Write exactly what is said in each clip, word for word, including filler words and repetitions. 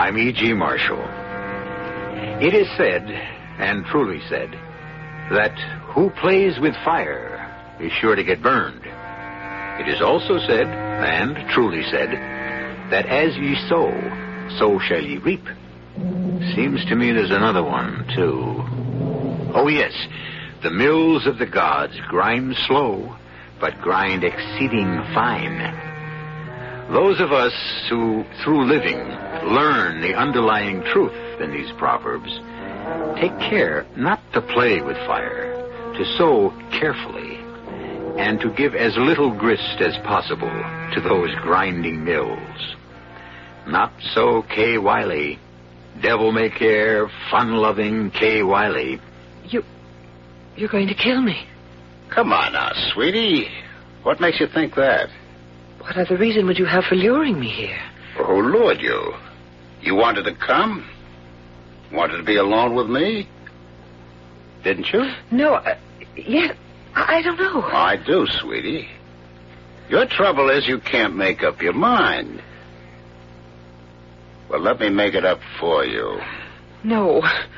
I'm E G. Marshall. It is said, and truly said, that who plays with fire is sure to get burned. It is also said, and truly said, that as ye sow, so shall ye reap. Seems to me there's another one, too. Oh, yes, the mills of the gods grind slow, but grind exceeding fine. Those of us who, through living, learn the underlying truth in these proverbs, take care not to play with fire, to sow carefully, and to give as little grist as possible to those grinding mills. Not so Kay Wiley, devil-may-care, fun-loving Kay Wiley. You... you're going to kill me. Come on now, sweetie. What makes you think that? What other reason would you have for luring me here? Who lured you? You wanted to come? Wanted to be alone with me? Didn't you? No, uh, yeah, I, I don't know. I do, sweetie. Your trouble is you can't make up your mind. Well, let me make it up for you. No.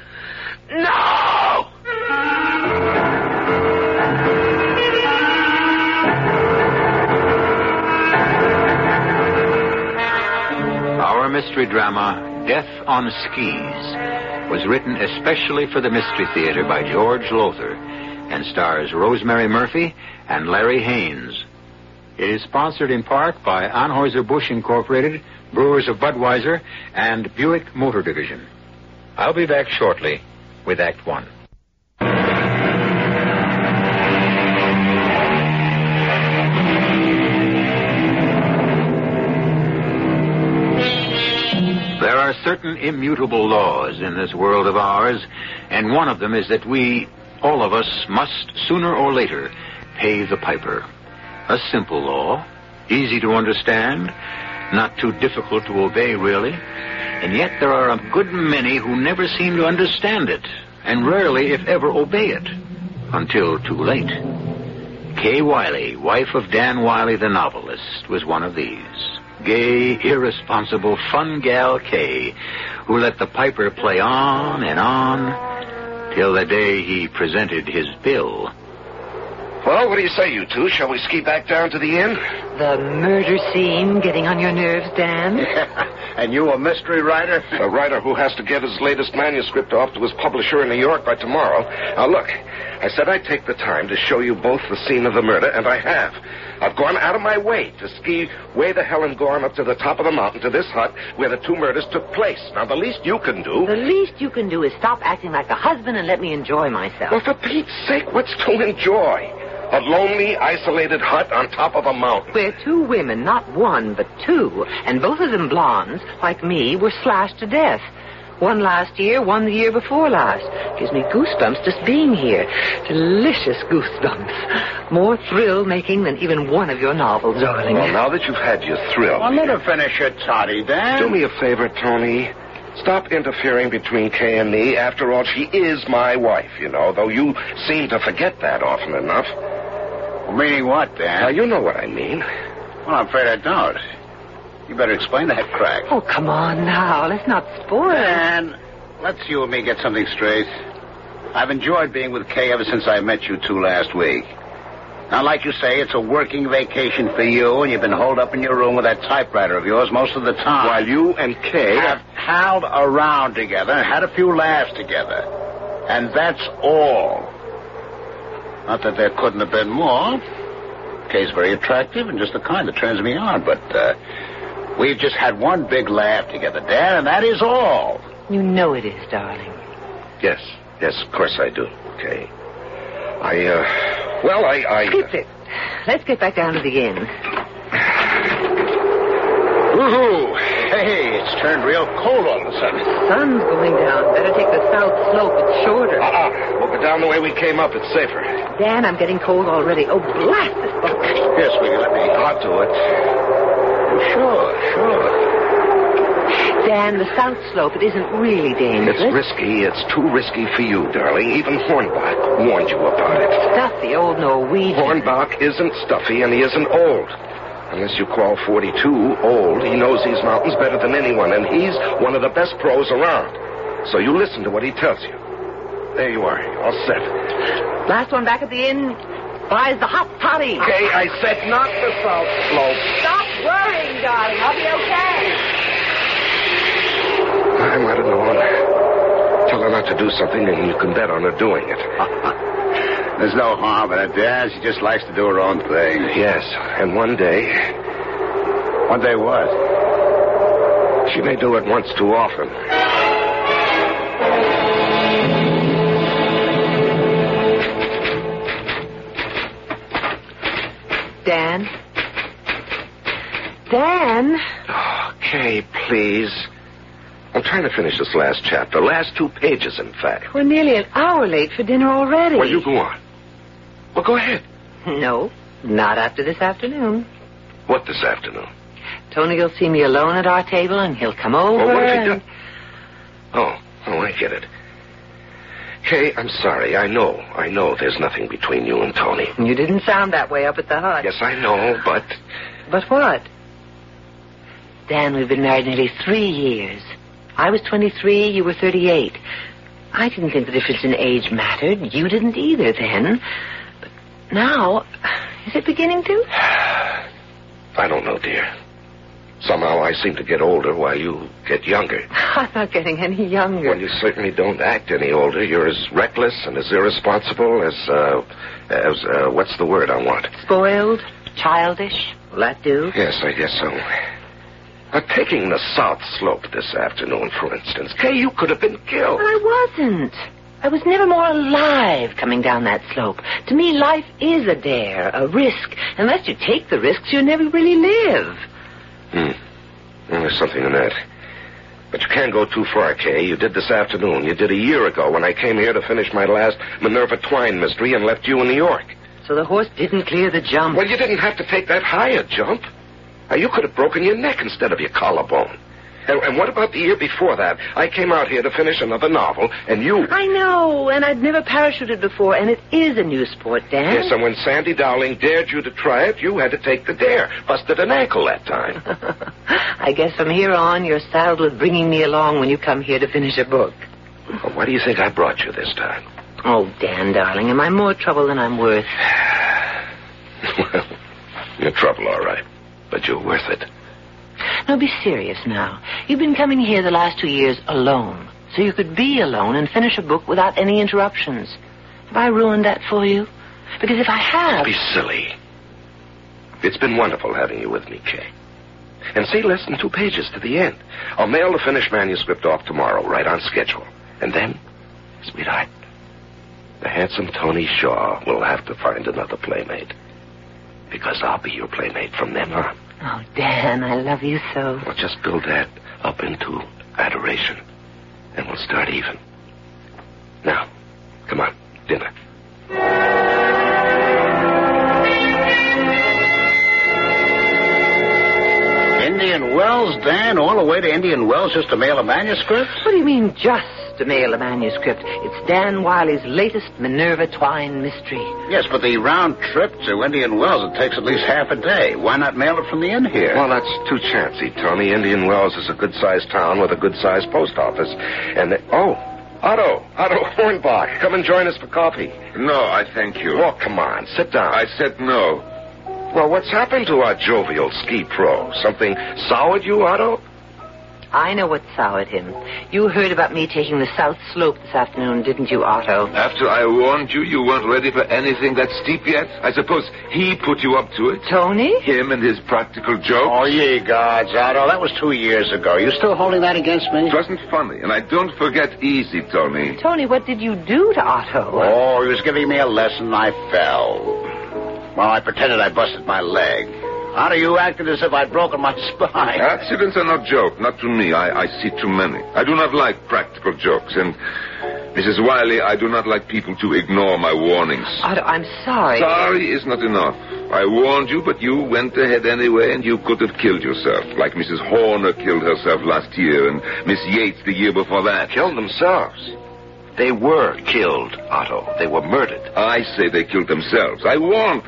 No! Our mystery drama, Death on Skis, was written especially for the Mystery Theater by George Lothar and stars Rosemary Murphy and Larry Haynes. It is sponsored in part by Anheuser-Busch Incorporated, Brewers of Budweiser, and Buick Motor Division. I'll be back shortly with Act One. There are certain immutable laws in this world of ours, and one of them is that we, all of us, must sooner or later pay the piper. A simple law, easy to understand, not too difficult to obey, really. And yet there are a good many who never seem to understand it, and rarely, if ever, obey it, until too late. Kay Wiley, wife of Dan Wiley the novelist, was one of these. Gay, irresponsible, fun gal Kay, who let the piper play on and on till the day he presented his bill. Well, what do you say, you two? Shall we ski back down to the inn? The murder scene getting on your nerves, Dan? And you a mystery writer? A writer who has to get his latest manuscript off to his publisher in New York by tomorrow. Now, look, I said I'd take the time to show you both the scene of the murder, and I have. I've gone out of my way to ski way the hell and gone up to the top of the mountain to this hut where the two murders took place. Now, the least you can do... The least you can do is stop acting like a husband and let me enjoy myself. Well, for Pete's sake, what's to enjoy? A lonely, isolated hut on top of a mountain. Where two women, not one, but two, and both of them blondes, like me, were slashed to death. One last year, one the year before last. Gives me goosebumps just being here. Delicious goosebumps. More thrill-making than even one of your novels, darling. Well, now that you've had your thrill... Well, let her finish her toddy, Dan. Do me a favor, Tony. Stop interfering between Kay and me. After all, she is my wife, you know, though you seem to forget that often enough. Meaning what, Dan? Now, you know what I mean. Well, I'm afraid I don't. You better explain that crack. Oh, come on now. Let's not spoil it. Dan, let's you and me get something straight. I've enjoyed being with Kay ever since I met you two last week. Now, like you say, it's a working vacation for you, and you've been holed up in your room with that typewriter of yours most of the time. While you and Kay have palled around together and had a few laughs together. And that's all. Not that there couldn't have been more. Kay's very attractive and just the kind that turns me on, but uh, we've just had one big laugh together, Dan, and that is all. You know it is, darling. Yes, yes, of course I do, Kay. I, uh, well, I... I Skip it. Let's get back down to the inn. Woohoo! Hey, it's turned real cold all of a sudden. The sun's going down. Better take the south slope. It's shorter. Uh-uh. We'll go down the way we came up. It's safer. Dan, I'm getting cold already. Oh, blast this book. Here, sweetie, let me... I'll do it. Sure, sure. Dan, the south slope, it isn't really dangerous. It's risky. It's too risky for you, darling. Even Hornbach warned you about it. Stuffy old Norwegian. Hornbach isn't stuffy, and he isn't old. Unless you call forty-two old, he knows these mountains better than anyone, and he's one of the best pros around. So you listen to what he tells you. There you are, all set. Last one back at the inn buys the hot toddy. Okay, I said not the south slope. Stop worrying, darling. I'll be okay. I might have known. Tell her not to do something, and you can bet on her doing it. There's no harm in it, Dad. She just likes to do her own thing. Yes, and one day... One day what? She may do it once too often. Dan? Dan? Okay, please. I'm trying to finish this last chapter. Last two pages, in fact. We're nearly an hour late for dinner already. Well, you go on. Well, go ahead. No, not after this afternoon. What this afternoon? Tony will see me alone at our table, and he'll come over. Well, what if he and... does? Oh, oh, I get it. Kay, I'm sorry. I know. I know there's nothing between you and Tony. You didn't sound that way up at the hut. Yes, I know, but... But what? Dan, we've been married nearly three years. I was twenty-three, you were thirty-eight. I didn't think the difference in age mattered. You didn't either then. But now, is it beginning to? I don't know, dear. Somehow I seem to get older while you get younger. I'm not getting any younger. Well, you certainly don't act any older. You're as reckless and as irresponsible as, uh, as, uh, what's the word I want? Spoiled? Childish? Will that do? Yes, I guess so. Uh, taking the South Slope this afternoon, for instance. Kay, you could have been killed. But I wasn't. I was never more alive coming down that slope. To me, life is a dare, a risk. Unless you take the risks, you never really live. Hmm. Well, there's something in that. But you can't go too far, Kay. You did this afternoon. You did a year ago when I came here to finish my last Minerva Twine mystery and left you in New York. So the horse didn't clear the jump. Well, you didn't have to take that higher jump. Now, you could have broken your neck instead of your collarbone. And, and what about the year before that? I came out here to finish another novel, and you... I know, and I'd never parachuted before, and it is a new sport, Dan. Yes, and when Sandy Dowling dared you to try it, you had to take the dare. Busted an ankle that time. I guess from here on, you're saddled with bringing me along when you come here to finish a book. Well, why do you think I brought you this time? Oh, Dan, darling, am I more trouble than I'm worth? Well, you're trouble, all right. But you're worth it. No, be serious now. You've been coming here the last two years alone, so you could be alone and finish a book without any interruptions. Have I ruined that for you? Because if I have... Don't be silly. It's been wonderful having you with me, Kay. And see, less than two pages to the end. I'll mail the finished manuscript off tomorrow, right on schedule. And then, sweetheart, the handsome Tony Shaw will have to find another playmate. Because I'll be your playmate from then on. Oh, Dan, I love you so. Well, just build that up into adoration, and we'll start even. Now, come on, dinner. Indian Wells, Dan? All the way to Indian Wells just to mail a manuscript? What do you mean, just to mail a manuscript? It's Dan Wiley's latest Minerva Twine mystery. Yes, but the round trip to Indian Wells, it takes at least half a day. Why not mail it from the inn here? Well, that's too chancy, Tony. Indian Wells is a good-sized town with a good-sized post office. And they... Oh, Otto. Otto Hornbach. Come and join us for coffee. No, I thank you. Oh, come on. Sit down. I said no. Well, what's happened to our jovial ski pro? Something soured you, Otto? I know what soured him. You heard about me taking the South Slope this afternoon, didn't you, Otto? After I warned you, you weren't ready for anything that steep yet? I suppose he put you up to it? Tony? Him and his practical joke? Oh, ye gods, Otto. That was two years ago. You still holding that against me? It wasn't funny, and I don't forget easy, Tony. Tony, what did you do to Otto? Oh, he was giving me a lesson. I fell. Well, I pretended I busted my leg. Otto, you acted as if I'd broken my spine. Accidents are not joke, not to me. I, I see too many. I do not like practical jokes, and Missus Wiley, I do not like people to ignore my warnings. Otto, I'm sorry. Sorry is not enough. I warned you, but you went ahead anyway, and you could have killed yourself, like Missus Horner killed herself last year, and Miss Yates the year before that. Killed themselves. They were killed, Otto. They were murdered. I say they killed themselves. I warned them.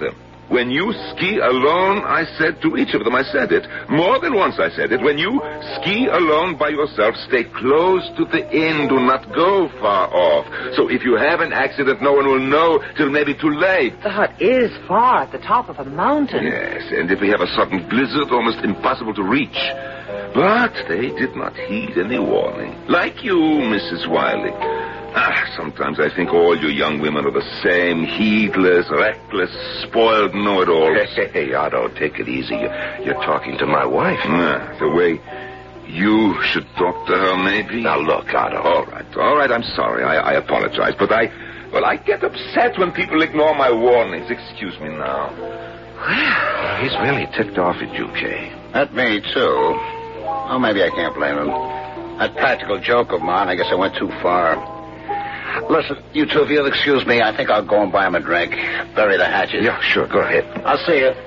When you ski alone, I said to each of them, I said it. More than once I said it. When you ski alone by yourself, stay close to the inn. Do not go far off. So if you have an accident, no one will know till maybe too late. The hut is far at the top of a mountain. Yes, and if we have a sudden blizzard, almost impossible to reach. But they did not heed any warning. Like you, Missus Wiley. Ah, sometimes I think all you young women are the same. Heedless, reckless, spoiled know-it-all. Hey, hey, Otto, take it easy. You're, you're talking to my wife. Ah, the way you should talk to her, maybe. Now, look, Otto. All right, all right, I'm sorry. I, I apologize. But I, well, I get upset when people ignore my warnings. Excuse me now. Well, he's really ticked off at you, Kay. At me, too. Oh, maybe I can't blame him. That practical joke of mine, I guess I went too far. Listen, you two, if you'll excuse me, I think I'll go and buy him a drink. Bury the hatchet. Yeah, sure, go ahead. I'll see you.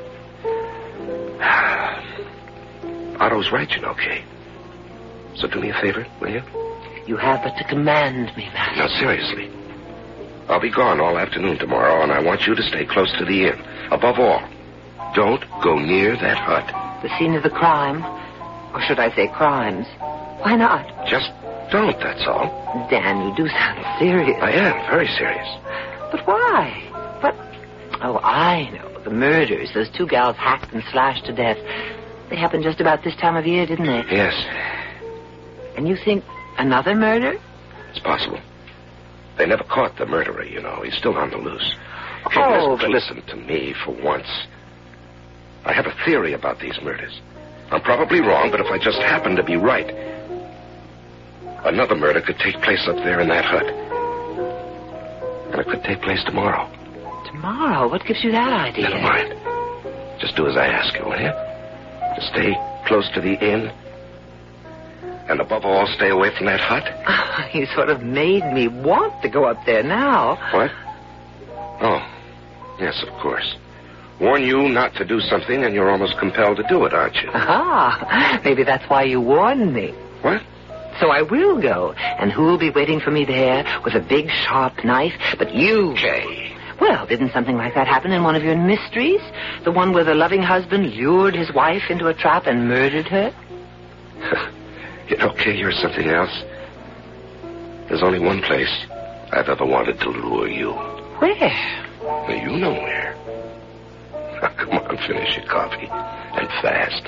Otto's right, you know, Kay. So do me a favor, will you? You have but to command me, Master. Now, seriously. I'll be gone all afternoon tomorrow, and I want you to stay close to the inn. Above all, don't go near that hut. The scene of the crime? Or should I say crimes? Why not? Just don't, that's all. Dan, you do sound serious. I am, very serious. But why? But, oh, I know. The murders, those two gals hacked and slashed to death. They happened just about this time of year, didn't they? Yes. And you think another murder? It's possible. They never caught the murderer, you know. He's still on the loose. Hey, Oh, listen, but- listen to me for once. I have a theory about these murders. I'm probably wrong, but if I just happen to be right, another murder could take place up there in that hut. And it could take place tomorrow. Tomorrow? What gives you that idea? Never mind. Just do as I ask you, will you? Just stay close to the inn. And above all, stay away from that hut. You sort of made me want to go up there now. What? Oh, yes, of course. Warn you not to do something, and you're almost compelled to do it, aren't you? Ah, maybe that's why you warned me. What? So I will go. And who'll be waiting for me there with a big, sharp knife? But you. Kay. Well, didn't something like that happen in one of your mysteries? The one where the loving husband lured his wife into a trap and murdered her? You know, Kay, you're something else. There's only one place I've ever wanted to lure you. Where? Well, you know where. Now, come on, finish your coffee. And fast.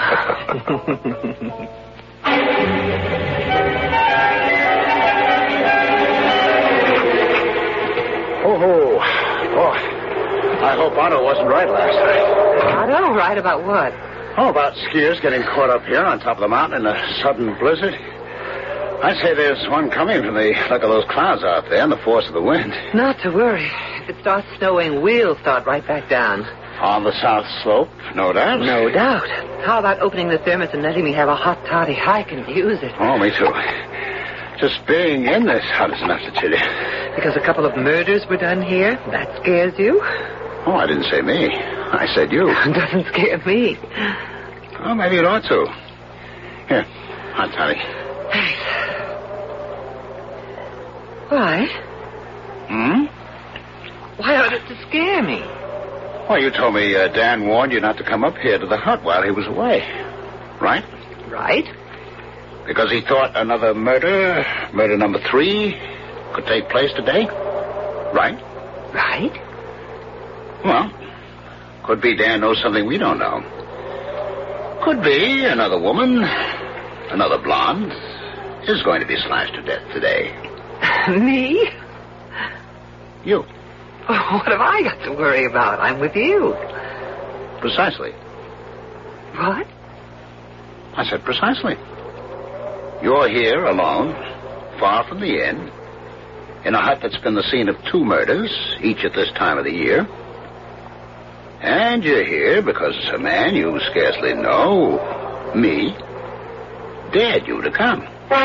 Oh, oh, boy. I hope Otto wasn't right last night. Otto, right about what? Oh, about skiers getting caught up here on top of the mountain in a sudden blizzard. I'd say there's one coming from the look of those clouds out there and the force of the wind. Not to worry. If it starts snowing, we'll start right back down. On the south slope, no doubt. No doubt. How about opening the thermos and letting me have a hot toddy? I can use it. Oh, me too. Just being in this hut is enough to chill you. Because a couple of murders were done here? That scares you? Oh, I didn't say me. I said you. Doesn't scare me. Oh, maybe it ought to. Here, hot toddy. Thanks. Why? Hmm? Why ought it to scare me? Well, you told me uh, Dan warned you not to come up here to the hut while he was away. Right? Right? Because he thought another murder, murder number three, could take place today? Right? Right? Well, could be Dan knows something we don't know. Could be another woman, another blonde, is going to be slashed to death today. Me? You. Oh, what have I got to worry about? I'm with you. Precisely. What? I said precisely. You're here alone, far from the inn, in a hut that's been the scene of two murders, each at this time of the year. And you're here because a man you scarcely know, me, dared you to come.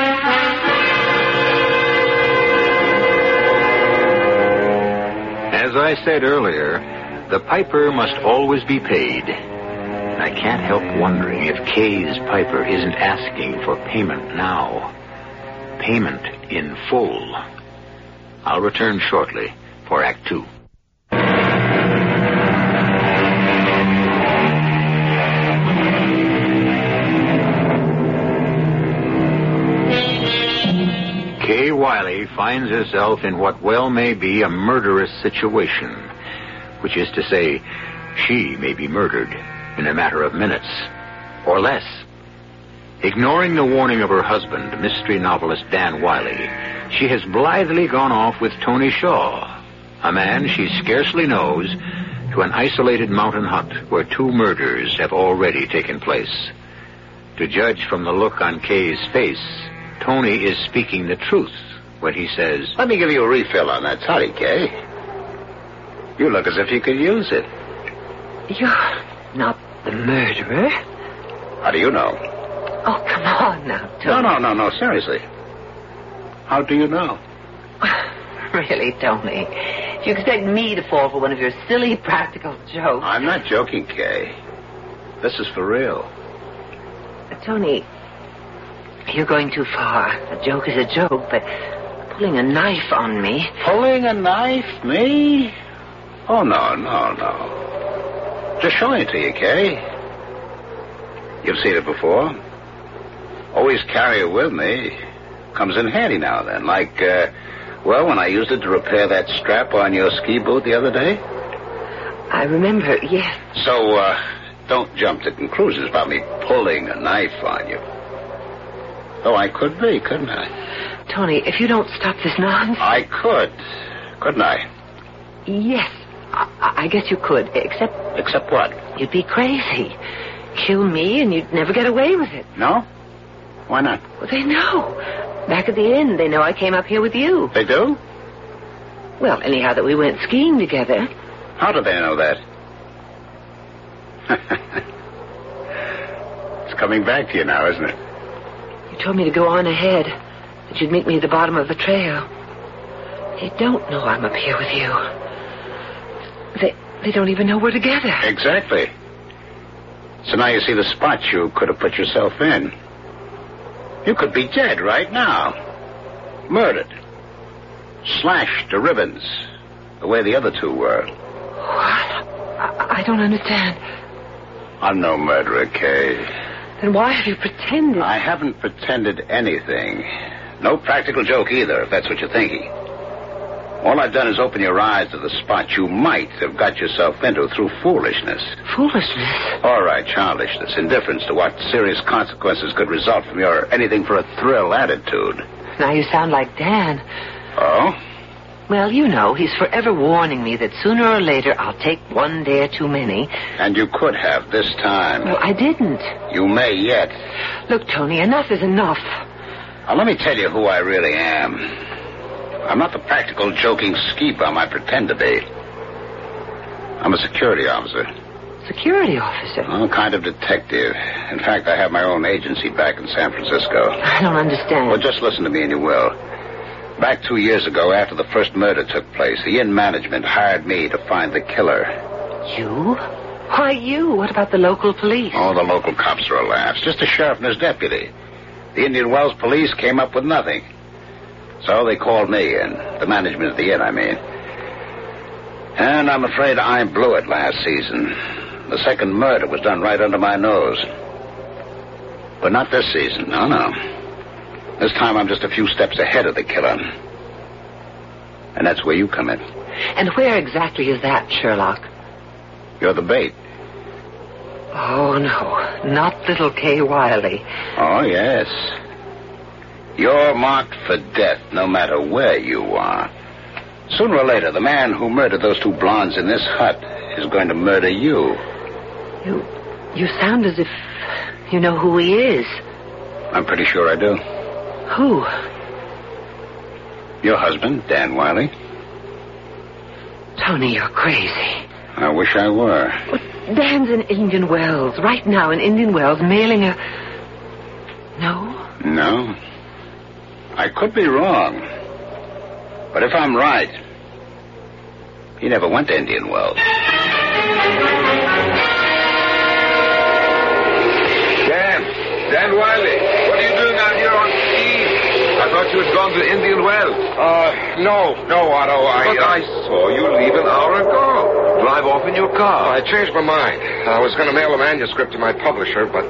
As I said earlier, the piper must always be paid. I can't help wondering if Kay's piper isn't asking for payment now. Payment in full. I'll return shortly for Act Two. finds herself in what well may be a murderous situation, which is to say, she may be murdered in a matter of minutes or less. Ignoring the warning of her husband, mystery novelist Dan Wiley, she has blithely gone off with Tony Shaw, a man she scarcely knows, to an isolated mountain hut where two murders have already taken place. To judge from the look on Kay's face, Tony is speaking the truth when he says, Let me give you a refill on that toddy, Kay. You look as if you could use it. You're not the murderer. How do you know? Oh, come on now, Tony. No, no, no, no, seriously. How do you know? Really, Tony? You expect me to fall for one of your silly practical jokes? I'm not joking, Kay. This is for real. Tony, you're going too far. A joke is a joke, but pulling a knife on me... Pulling a knife? Me? Oh, no, no, no. Just showing it to you, Kay. You've seen it before. Always carry it with me. Comes in handy now and then. Like, uh, well, when I used it to repair that strap on your ski boot the other day. I remember, yes. So, uh, don't jump to conclusions about me pulling a knife on you. Oh, I could be, couldn't I? Tony, if you don't stop this nonsense... I could, couldn't I? Yes, I, I guess you could, except... Except what? You'd be crazy. Kill me and you'd never get away with it. No? Why not? Well, they know. Back at the inn, they know I came up here with you. They do? Well, anyhow, that we went skiing together. How do they know that? It's coming back to you now, isn't it? You told me to go on ahead, that you'd meet me at the bottom of the trail. They don't know I'm up here with you. They they don't even know we're together. Exactly. So now you see the spot you could have put yourself in. You could be dead right now. Murdered. Slashed to ribbons. The way the other two were. What? I, I don't understand. I'm no murderer, Kay. Then why have you pretended? I haven't pretended anything. No practical joke either, if that's what you're thinking. All I've done is open your eyes to the spot you might have got yourself into through foolishness. Foolishness? All right, childishness, indifference to what serious consequences could result from your anything for a thrill attitude. Now you sound like Dan. Oh? Well, you know, he's forever warning me that sooner or later I'll take one dare too many. And you could have this time. Well, I didn't. You may yet. Look, Tony, enough is enough. Now, let me tell you who I really am. I'm not the practical, joking ski bum I pretend to be. I'm a security officer. Security officer? I'm a kind of detective. In fact, I have my own agency back in San Francisco. I don't understand. Well, just listen to me and you will. Back two years ago, after the first murder took place, the inn management hired me to find the killer. You? Why you? What about the local police? Oh, the local cops are a laugh. Just a sheriff and his deputy. The Indian Wells police came up with nothing. So they called me in. The management of the inn, I mean. And I'm afraid I blew it last season. The second murder was done right under my nose. But not this season, no, no. This time I'm just a few steps ahead of the killer. And that's where you come in. And where exactly is that, Sherlock? You're the bait. Oh, no. Not little Kay Wiley. Oh, yes. You're marked for death no matter where you are. Sooner or later, the man who murdered those two blondes in this hut is going to murder you. You... you sound as if you know who he is. I'm pretty sure I do. Who? Your husband, Dan Wiley. Tony, you're crazy. I wish I were. Well, Dan's in Indian Wells. Right now in Indian Wells, mailing a... No? No. I could be wrong. But if I'm right, he never went to Indian Wells. Dan! Dan Wiley! What are you doing out here on skis? I thought you had gone to Indian Wells. Uh, no, no, Otto, I... But uh, I saw you leave an hour ago. Drive off in your car. I changed my mind. I was going to mail a manuscript to my publisher, but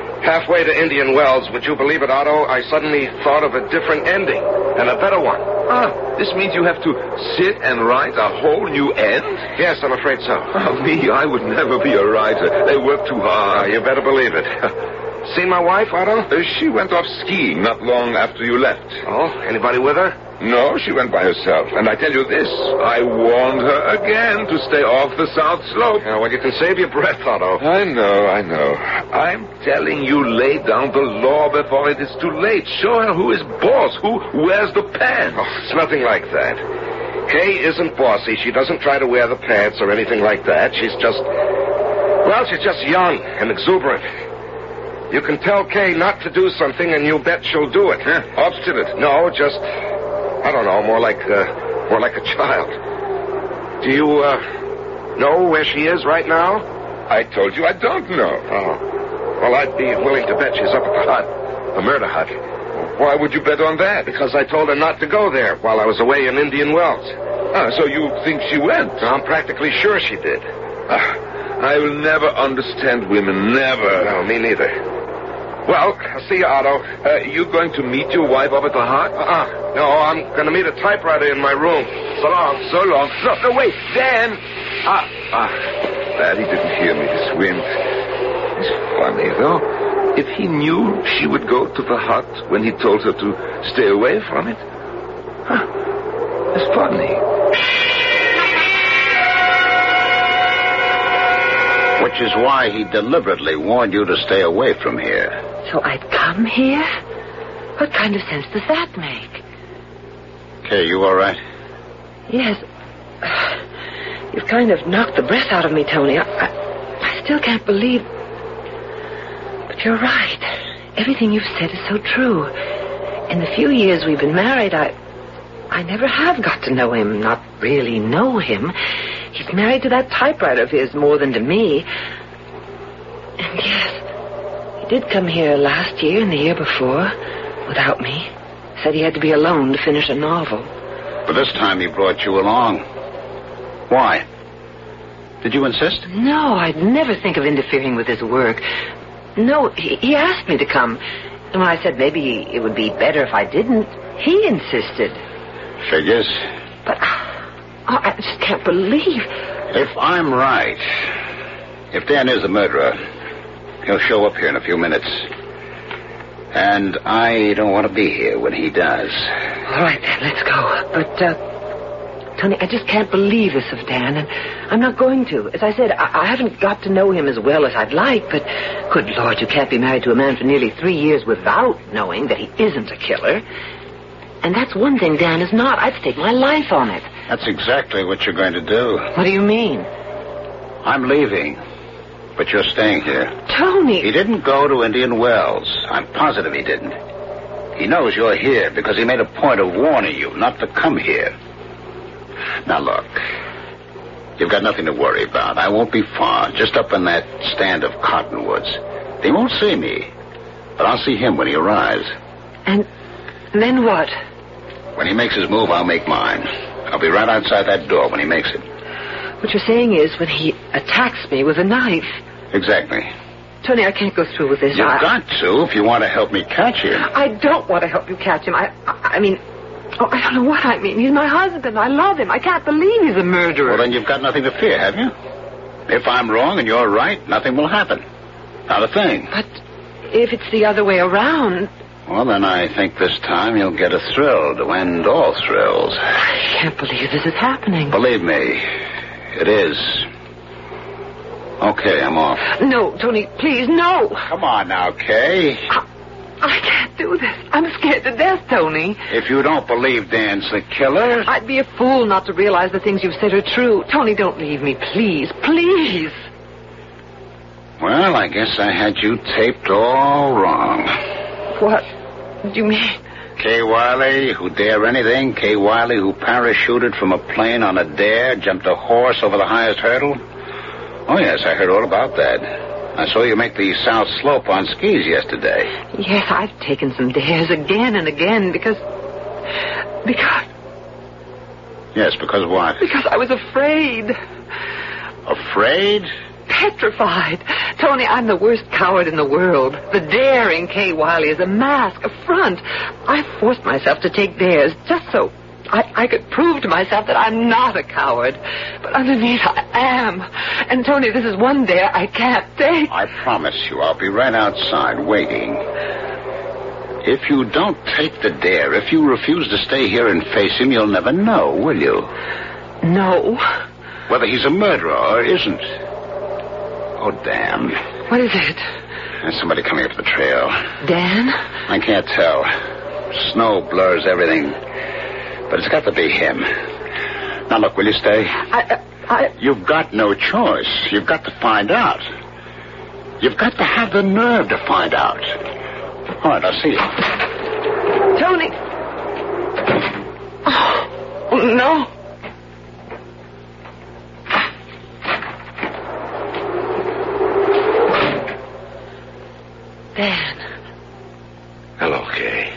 halfway to Indian Wells, would you believe it, Otto, I suddenly thought of a different ending, and a better one. Ah, this means you have to sit and write a whole new end? Yes, I'm afraid so. Oh, me, I would never be a writer. They work too hard. Oh, you better believe it. Seen my wife, Otto? Uh, she went off skiing not long after you left. Oh, anybody with her? No, she went by herself. And I tell you this, I warned her again to stay off the South Slope. Yeah, well, you can save your breath, Otto. I know, I know. I'm telling you, lay down the law before it is too late. Show her who is boss, who wears the pants. Oh, it's nothing like that. Kay isn't bossy. She doesn't try to wear the pants or anything like that. She's just... Well, she's just young and exuberant. You can tell Kay not to do something, and you bet she'll do it. Huh? Obstinate. No, just... I don't know, more like, uh, more like a child. Do you, uh, know where she is right now? I told you I don't know. Oh. Well, I'd be willing to bet she's up at the hut, the murder hut. Why would you bet on that? Because I told her not to go there while I was away in Indian Wells. Ah, so you think she went? I'm practically sure she did. Ah, I will never understand women, never. No, me neither. Well, I'll see you, Otto. Uh, you going to meet your wife up at the hut? Uh-uh. No, I'm going to meet a typewriter in my room. So long. So long. No, no, wait. Dan! Ah, ah. Glad he didn't hear me, this wind. It's funny, though. If he knew she would go to the hut when he told her to stay away from it. Huh. It's funny. Which is why he deliberately warned you to stay away from here. So I'd come here? What kind of sense does that make? Kay, you all right? Yes. You've kind of knocked the breath out of me, Tony. I, I, I still can't believe... But you're right. Everything you've said is so true. In the few years we've been married, I... I never have got to know him, not really know him. He's married to that typewriter of his more than to me. And yes, he did come here last year and the year before, without me. Said he had to be alone to finish a novel. But this time he brought you along. Why? Did you insist? No, I'd never think of interfering with his work. No, he, he asked me to come. And when I said maybe it would be better if I didn't, he insisted. Figures. But oh, I just can't believe... If I'm right, if Dan is the murderer, he'll show up here in a few minutes. And I don't want to be here when he does. All right, then, let's go. But, uh, Tony, I just can't believe this of Dan, and I'm not going to. As I said, I, I haven't got to know him as well as I'd like, but good Lord, you can't be married to a man for nearly three years without knowing that he isn't a killer. And that's one thing Dan is not. I'd stake my life on it. That's exactly what you're going to do. What do you mean? I'm leaving, but you're staying here. Tony! He didn't go to Indian Wells. I'm positive he didn't. He knows you're here because he made a point of warning you not to come here. Now, look. You've got nothing to worry about. I won't be far, just up in that stand of cottonwoods. He won't see me, but I'll see him when he arrives. And then what? When he makes his move, I'll make mine. I'll be right outside that door when he makes it. What you're saying is when he attacks me with a knife. Exactly. Tony, I can't go through with this. You've I... got to if you want to help me catch him. I don't want to help you catch him. I, I, I mean, oh, I don't know what I mean. He's my husband. I love him. I can't believe he's a murderer. Well, then you've got nothing to fear, have you? If I'm wrong and you're right, nothing will happen. Not a thing. But if it's the other way around... Well, then I think this time you'll get a thrill to end all thrills. I can't believe this is happening. Believe me, it is. Okay, I'm off. No, Tony, please, no. Come on now, Kay. I, I can't do this. I'm scared to death, Tony. If you don't believe Dan's the killer... I'd be a fool not to realize the things you've said are true. Tony, don't leave me, please, please. Well, I guess I had you taped all wrong. What do you mean? Kay Wiley, who dare anything. Kay Wiley, who parachuted from a plane on a dare, jumped a horse over the highest hurdle. Oh, yes, I heard all about that. I saw you make the South Slope on skis yesterday. Yes, I've taken some dares again and again because... Because... Yes, because what? Because I was afraid. Afraid? Petrified. Tony, I'm the worst coward in the world. The daring Kay Wiley is a mask, a front. I forced myself to take dares just so, I, I could prove to myself that I'm not a coward. But underneath, I am. And, Tony, this is one dare I can't take. I promise you, I'll be right outside waiting. If you don't take the dare, if you refuse to stay here and face him, you'll never know, will you? No. Whether he's a murderer or isn't. Oh, damn. What is it? There's somebody coming up the trail. Dan? I can't tell. Snow blurs everything. But it's got to be him. Now, look, will you stay? I... I... You've got no choice. You've got to find out. You've got to have the nerve to find out. All right, I'll see you. Tony! Oh, no. Dan. Hello, Kay.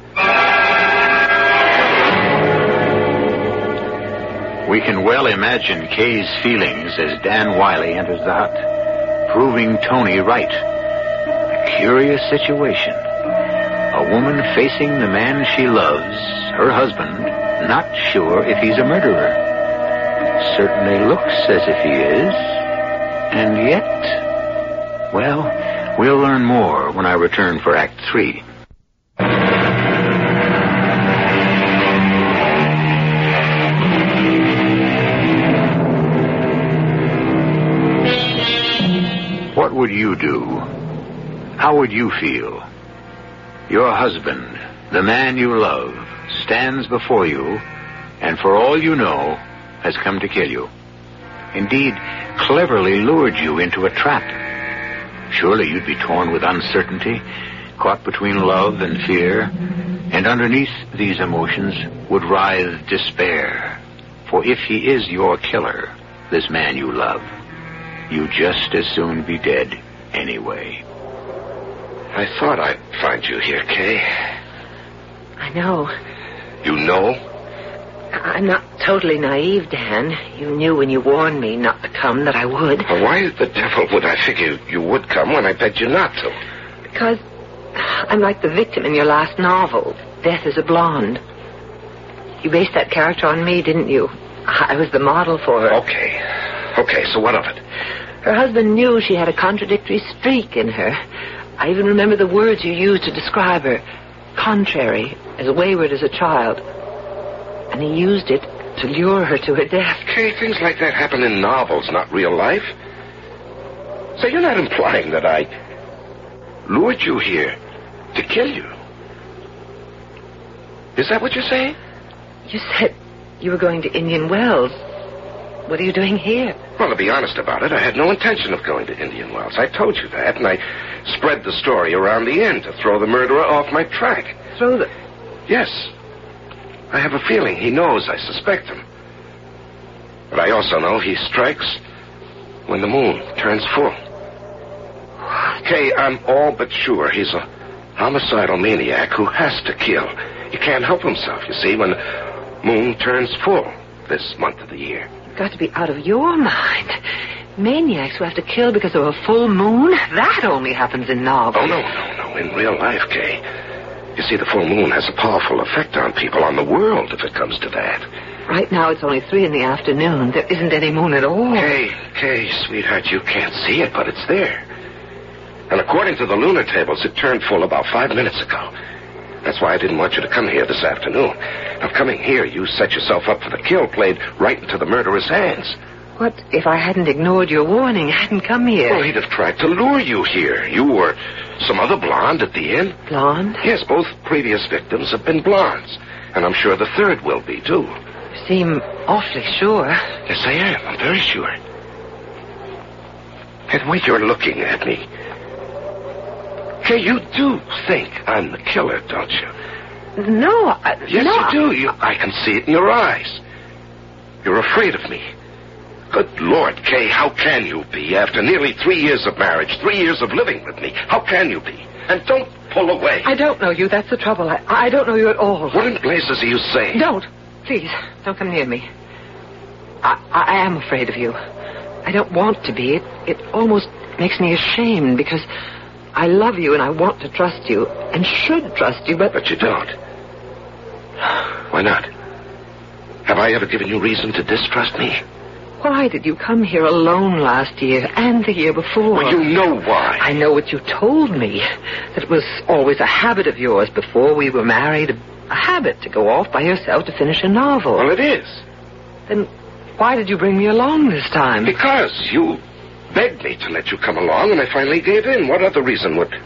We can well imagine Kay's feelings as Dan Wiley enters the hut, proving Tony right. A curious situation. A woman facing the man she loves, her husband, not sure if he's a murderer. Certainly looks as if he is. And yet, well, we'll learn more when I return for Act Three. What would you do? How would you feel? Your husband, the man you love, stands before you, and for all you know, has come to kill you. Indeed, cleverly lured you into a trap. Surely you'd be torn with uncertainty, caught between love and fear, and underneath these emotions would writhe despair. For if he is your killer, this man you love, you'd just as soon be dead anyway. I thought I'd find you here, Kay. I know. You know? I'm not totally naive, Dan. You knew when you warned me not to come that I would. Well, why the devil would I figure you would come when I begged you not to? Because I'm like the victim in your last novel, Death is a Blonde. You based that character on me, didn't you? I was the model for her. Okay. Okay, so what of it? Her husband knew she had a contradictory streak in her. I even remember the words you used to describe her. Contrary, as wayward as a child. And he used it to lure her to her death. Okay, things like that happen in novels, not real life. So you're not implying that I lured you here to kill you? Is that what you're saying? You said you were going to Indian Wells. What are you doing here? Well, to be honest about it, I had no intention of going to Indian Wells. I told you that, and I spread the story around the inn to throw the murderer off my track. Throw the... Yes. I have a feeling he knows I suspect him. But I also know he strikes when the moon turns full. Kay, I'm all but sure he's a homicidal maniac who has to kill. He can't help himself, you see, when the moon turns full this month of the year. You've got to be out of your mind. Maniacs who have to kill because of a full moon? That only happens in novels. Oh, no, no, no. In real life, Kay. You see, the full moon has a powerful effect on people, on the world, if it comes to that. Right now, it's only three in the afternoon. There isn't any moon at all. Kay, Kay, sweetheart, you can't see it, but it's there. And according to the lunar tables, it turned full about five minutes ago. That's why I didn't want you to come here this afternoon. Now, coming here, you set yourself up for the kill, played right into the murderer's hands. What if I hadn't ignored your warning, hadn't come here? Well, he'd have tried to lure you here. You or some other blonde at the inn. Blonde? Yes, both previous victims have been blondes. And I'm sure the third will be, too. You seem awfully sure. Yes, I am. I'm very sure. And the way you're looking at me... Kay, you do think I'm the killer, don't you? No, I, Yes, no, you do. You, I can see it in your eyes. You're afraid of me. Good Lord, Kay, how can you be after nearly three years of marriage, three years of living with me? How can you be? And don't pull away. I don't know you. That's the trouble. I, I don't know you at all. What in blazes are you saying? Don't. Please, don't come near me. I, I am afraid of you. I don't want to be. It, it almost makes me ashamed because I love you and I want to trust you and should trust you, but... But you don't. Why not? Have I ever given you reason to distrust me? Why did you come here alone last year and the year before? Well, you know why. I know what you told me. That it was always a habit of yours before we were married. A, a habit to go off by yourself to finish a novel. Well, it is. Then why did you bring me along this time? Because you begged me to let you come along, and I finally gave in. What other reason would...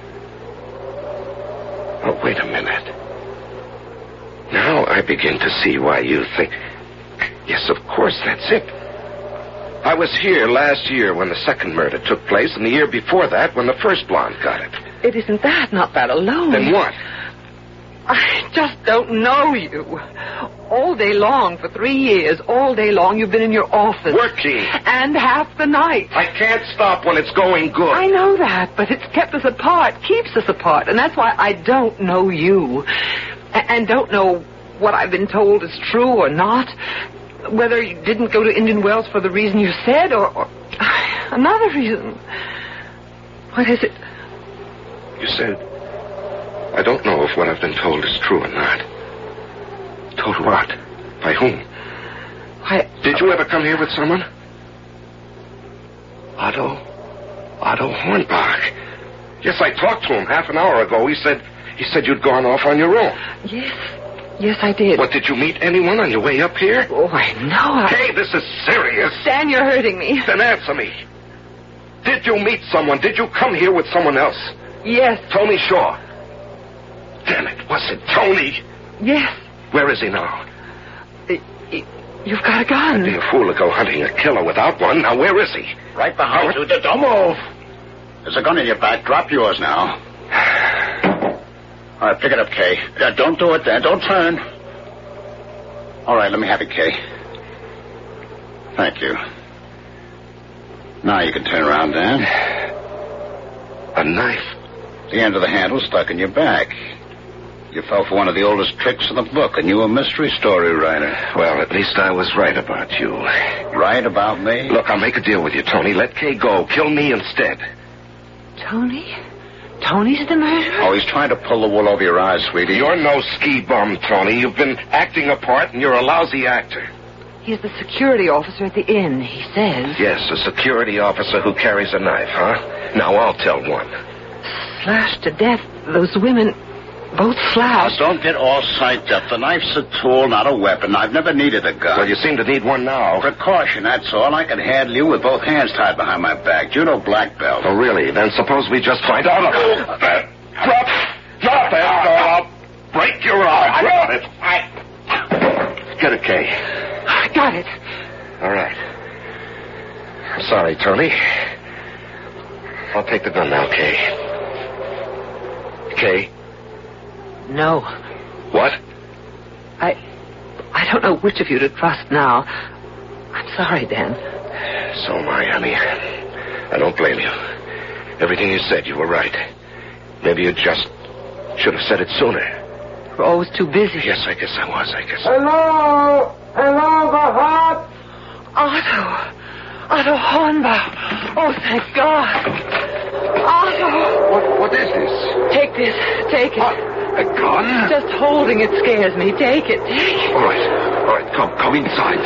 Oh, wait a minute. Now I begin to see why you think... Yes, of course, that's it. I was here last year when the second murder took place, and the year before that when the first blonde got it. It isn't that, not that alone. Then what? I just don't know you. All day long, for three years, all day long, you've been in your office. Working. And half the night. I can't stop when it's going good. I know that, but it's kept us apart, keeps us apart, and that's why I don't know you. A- and don't know what I've been told is true or not. Whether you didn't go to Indian Wells for the reason you said, or, or another reason. What is it? You said, I don't know if what I've been told is true or not. Told what? By whom? I... Did you ever come here with someone? Otto? Otto Hornbach. Yes, I talked to him half an hour ago. He said, he said you'd gone off on your own. Yes. Yes, I did. What, did you meet anyone on your way up here? Oh, I know. I... Hey, this is serious. Dan, you're hurting me. Then answer me. Did you meet someone? Did you come here with someone else? Yes. Tony Shaw. Damn it, was it Tony? Yes. Where is he now? Uh, you've got a gun. I'd be a fool to go hunting a killer without one. Now, where is he? Right behind you. Don't move. There's a gun in your back. Drop yours now. All right, pick it up, Kay. Uh, don't do it, Dan. Don't turn. All right, let me have it, Kay. Thank you. Now you can turn around, Dan. A knife? The end of the handle stuck in your back. You fell for one of the oldest tricks in the book, and you a mystery story writer. Well, at least I was right about you. Right about me? Look, I'll make a deal with you, Tony. Let Kay go. Kill me instead. Tony? Tony's the murderer? Oh, he's trying to pull the wool over your eyes, sweetie. You're no ski bum, Tony. You've been acting a part, and you're a lousy actor. He's the security officer at the inn, he says. Yes, a security officer who carries a knife, huh? Now, I'll tell one. Slashed to death. Those women, both slashed. Now, don't get all psyched up. The knife's a tool, not a weapon. I've never needed a gun. Well, you seem to need one now. Precaution, that's all. I can handle you with both hands tied behind my back. Judo black belt. Oh, really? Then suppose we just find out about that. Drop! Drop that, or I'll break your arm. Drop it. I... Get it, Kay. I got it. All right. I'm sorry, Tony. I'll take the gun now, Kay. Kay? No. What? I... I don't know which of you to trust now. I'm sorry, Dan. So am I, honey. I don't blame you. Everything you said, you were right. Maybe you just should have said it sooner. We're always too busy. Yes, I guess I was, I guess. Hello? Hello, the hut? Otto. Otto Hornbach. Oh, thank God. Otto. What, what is this? Take this. Take it. What? A gun? Just holding it scares me. Take it. Take it. All right. All right, come, come inside.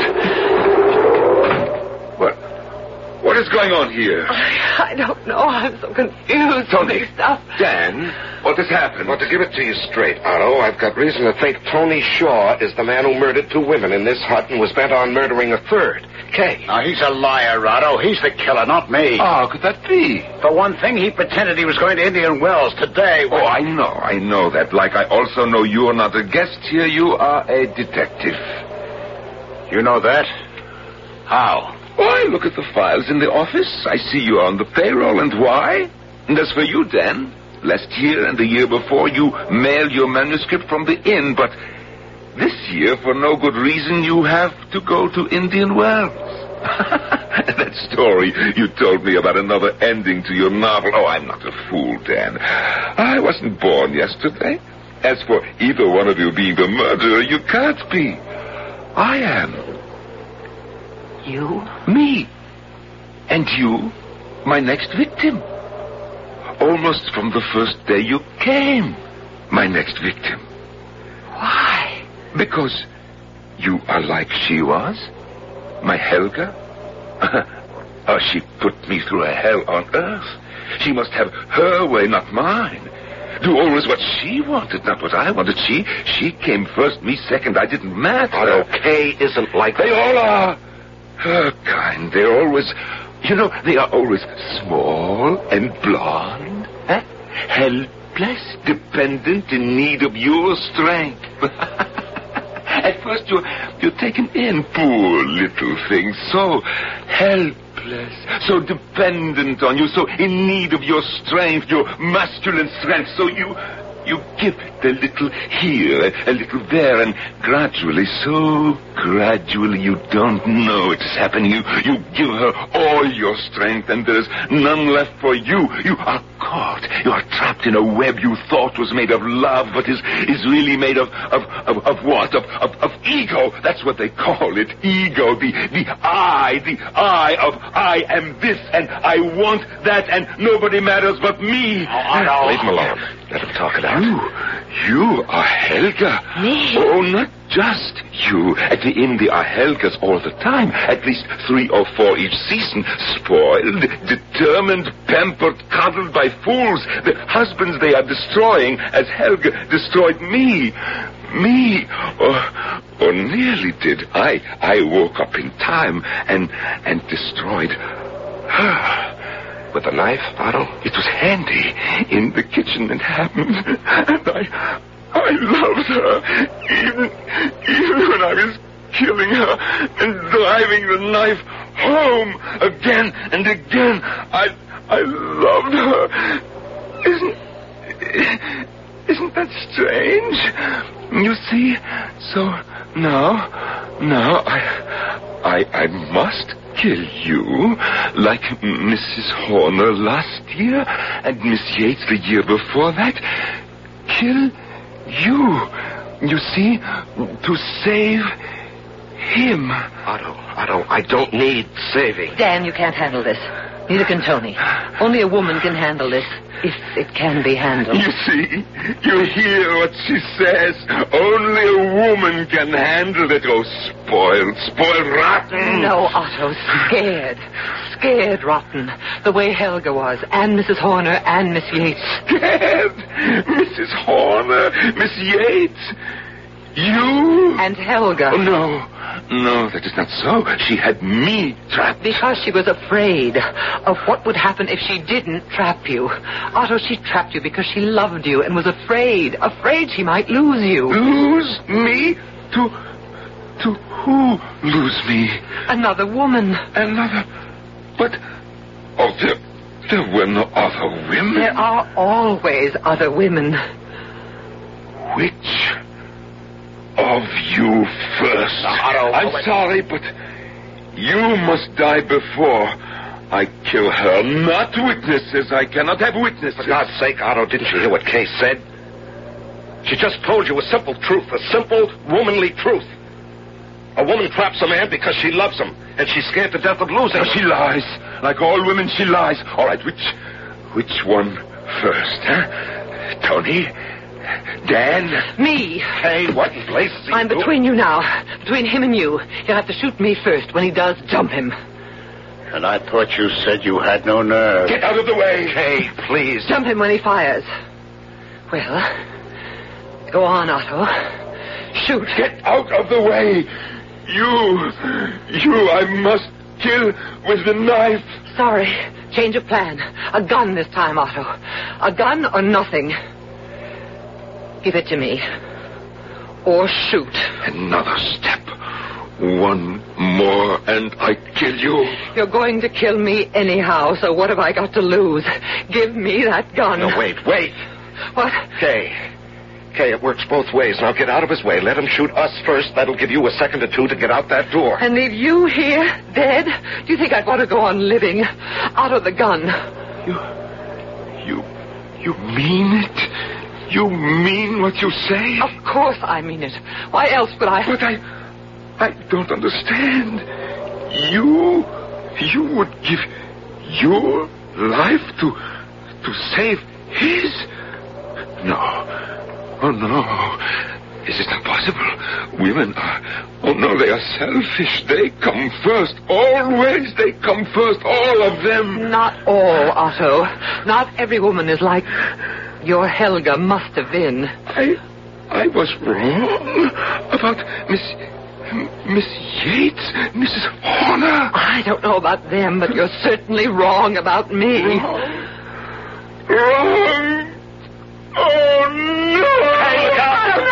What? What is going on here? I, I don't know. I'm so confused. Tony. Mixed up. Dan, what has happened? Well, to give it to you straight, Otto, I've got reason to think Tony Shaw is the man who murdered two women in this hut and was bent on murdering a third. Kay. Now, he's a liar, Otto. He's the killer, not me. How could that be? For one thing, he pretended he was going to Indian Wells today. Oh, I know, I know that. Like I also know you are not a guest here, you are a detective. You know that? How? Why, look at the files in the office. I see you are on the payroll, and why? And as for you, Dan, last year and the year before, you mailed your manuscript from the inn, but this year, for no good reason, you have to go to Indian Wells. That story you told me about another ending to your novel. Oh, I'm not a fool, Dan. I wasn't born yesterday. As for either one of you being the murderer, you can't be. I am. You? Me. And you, my next victim. Almost from the first day you came, my next victim. Why? Because You are like she was? My Helga? Oh, she put me through a hell on earth. She must have her way, not mine. Do always what she wanted, not what I wanted. She she came first, me second. I didn't matter. Otto, Kay isn't like They that. all are. Her kind. They're always, you know, they are always small and blonde. Huh? Helpless, dependent, in need of your strength. At first you're, you're taken in, poor little thing, so helpless, so dependent on you, so in need of your strength, your masculine strength, so you you give it a little here, a, a little there, and gradually, so gradually, you don't know it's happening. You, you give her all your strength, and there's none left for you. You are caught. You are trapped in a web you thought was made of love, but is is really made of of, of, of what? Of, of of ego. That's what they call it. Ego. The the I, the I of I am this, and I want that, and nobody matters but me. Oh, leave him alone. Let him talk it out. You, you are Helga. Me? Oh, not just you. At the inn, there are Helgas all the time. At least three or four each season. Spoiled, determined, pampered, coddled by fools. The husbands they are destroying as Helga destroyed me. Me. Or, or nearly did. I, I woke up in time and, and destroyed her. With a knife, Otto? It was handy in the kitchen and happened. And I, I loved her, even, even when I was killing her and driving the knife home again and again. I, I loved her. Isn't, isn't that strange? You see, so now, now I, I, I must kill you, like Missus Horner last year and Miss Yates the year before that. Kill you. You see, to save him. Otto, Otto, I don't need saving. Dan, you can't handle this. Neither can Tony. Only a woman can handle this, if it can be handled. You see, you hear what she says. Only a woman can handle it. Oh, spoiled, spoiled rotten. No, Otto, scared. Scared rotten. The way Helga was, and Missus Horner, and Miss Yates. Scared? Missus Horner, Miss Yates? You? And Helga. Oh, no. No, that is not so. She had me trapped. Because she was afraid of what would happen if she didn't trap you. Otto, she trapped you because she loved you and was afraid. Afraid she might lose you. Lose me? To... to who lose me? Another woman. Another... But... Oh, there... there were no other women. There are always other women. Which... of you first. Now, Otto, I'm wait. sorry, but you must die before I kill her. Not witnesses. I cannot have witnesses. For God's sake, Otto, didn't you hear what Kay said? She just told you a simple truth, a simple, womanly truth. A woman traps a man because she loves him, and she's scared to death of losing No, him. she lies. Like all women, she lies. All right, which, which one first, huh? Tony? Dan? Me. Hey, what in blazes are you I'm doing? between you now. Between him and you. You'll have to shoot me first. When he does, jump him. And I thought you said you had no nerve. Get out of the way. Kay, please. Jump him when he fires. Well, go on, Otto. Shoot. Get out of the way. You, you, I must kill with the knife. Sorry. Change of plan. A gun this time, Otto. A gun or nothing. Give it to me. Or shoot. Another step. One more and I kill you. You're going to kill me anyhow, so what have I got to lose? Give me that gun. No, wait, wait. What? Kay. Kay, it works both ways. Now get out of his way. Let him shoot us first. That'll give you a second or two to get out that door. And leave you here, dead? Do you think I'd want to go on living? Out of the gun. You, you, you mean it? You mean what you say? Of course I mean it. Why else would I... But I, I don't understand. You, you would give your life to, to save his? No. Oh, no. Is it not possible? Women are... Oh, no, they are selfish. They come first. Always they come first. All of them. Not all, Otto. Not every woman is like your Helga must have been. I... I was wrong about Miss... Miss Yates, Missus Horner. I don't know about them, but you're certainly wrong about me. Wrong. Wrong. Oh, no. Helga,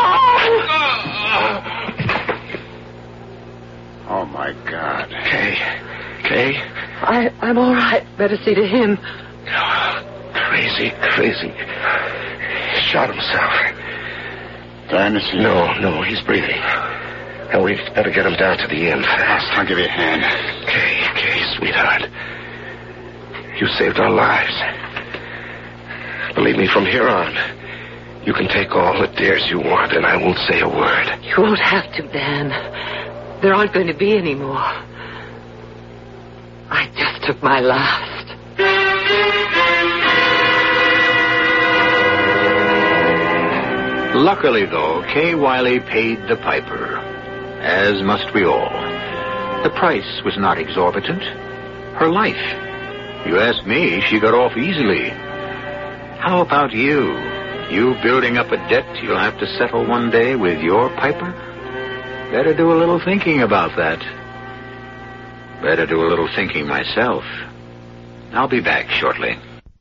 no. Oh, my God. Kay. Kay? I, I'm all right. Better see to him. Crazy, crazy. Shot himself. Dynasty? No, no, he's breathing. And we've got to get him down to the inn fast. I'll give you a hand. Kay, Kay, sweetheart. You saved our lives. Believe me, from here on, you can take all the dares you want, and I won't say a word. You won't have to, Dan. There aren't going to be any more. I just took my last. Luckily, though, Kay Wiley paid the piper, as must we all. The price was not exorbitant. Her life. You ask me, she got off easily. How about you? You building up a debt you'll have to settle one day with your piper? Better do a little thinking about that. Better do a little thinking myself. I'll be back shortly.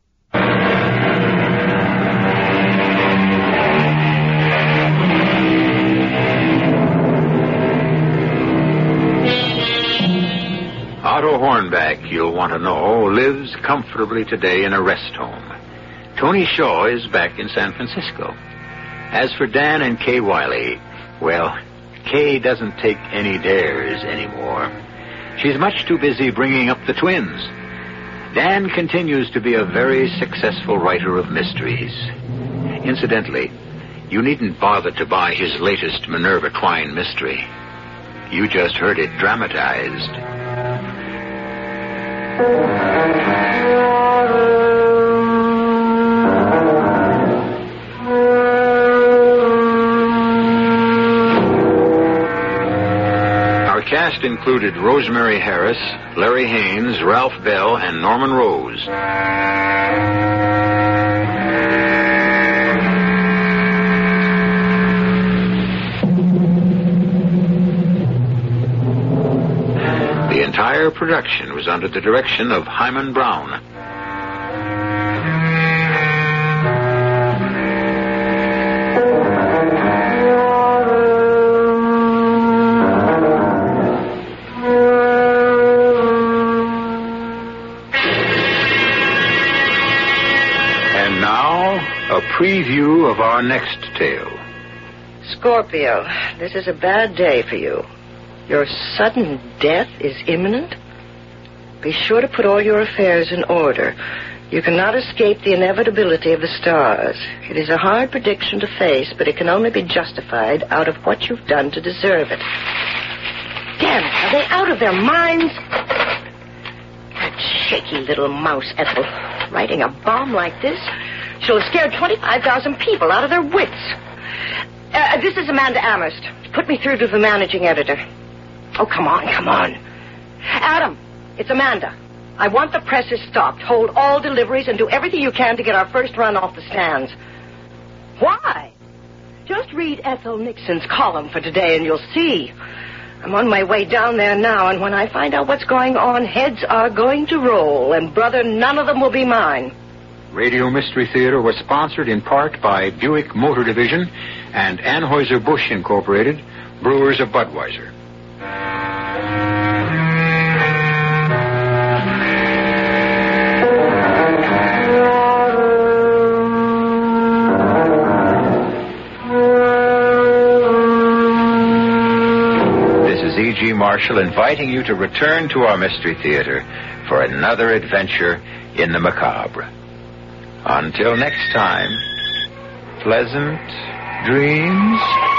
Otto Hornback, you'll want to know, lives comfortably today in a rest home. Tony Shaw is back in San Francisco. As for Dan and Kay Wiley, well, Kay doesn't take any dares anymore. She's much too busy bringing up the twins. Dan continues to be a very successful writer of mysteries. Incidentally, you needn't bother to buy his latest Minerva Twine mystery. You just heard it dramatized. Our cast included Rosemary Harris, Larry Haynes, Ralph Bell, and Norman Rose. The entire production was under the direction of Hyman Brown. And now, a preview of our next tale. Scorpio, this is a bad day for you. Your sudden death is imminent. Be sure to put all your affairs in order. You cannot escape the inevitability of the stars. It is a hard prediction to face, but it can only be justified out of what you've done to deserve it. Damn it, are they out of their minds? That shaky little mouse, Ethel, writing a bomb like this. She'll have scared twenty-five thousand people out of their wits. Uh, this is Amanda Amherst. Put me through to the managing editor. Oh, come on, come on. Adam, it's Amanda. I want the presses stopped. Hold all deliveries and do everything you can to get our first run off the stands. Why? Just read Ethel Nixon's column for today and you'll see. I'm on my way down there now, and when I find out what's going on, heads are going to roll, and, brother, none of them will be mine. Radio Mystery Theater was sponsored in part by Buick Motor Division and Anheuser-Busch Incorporated, brewers of Budweiser. E G. Marshall inviting you to return to our Mystery Theater for another adventure in the macabre. Until next time, pleasant dreams.